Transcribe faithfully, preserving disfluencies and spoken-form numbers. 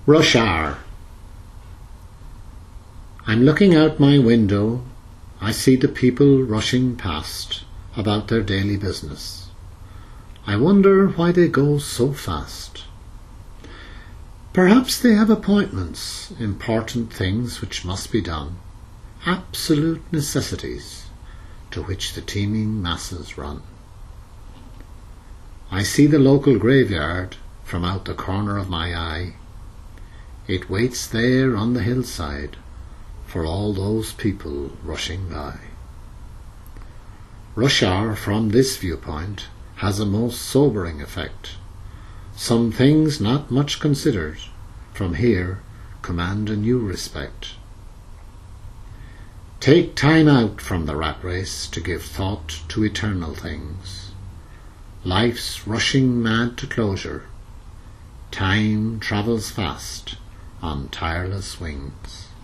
Rush hour. I'm looking out my window. I see the people rushing past about their daily business. I wonder why they go so fast. Perhaps they have appointments, important things which must be done, absolute necessities to which the teeming masses run. I see the local graveyard from out the corner of my eye. It waits there on the hillside for all those people rushing by. Rush hour from this viewpoint has a most sobering effect. Some things not much considered from here command a new respect. Take time out from the rat race to give thought to eternal things. Life's rushing mad to closure. Time travels fast on tireless wings.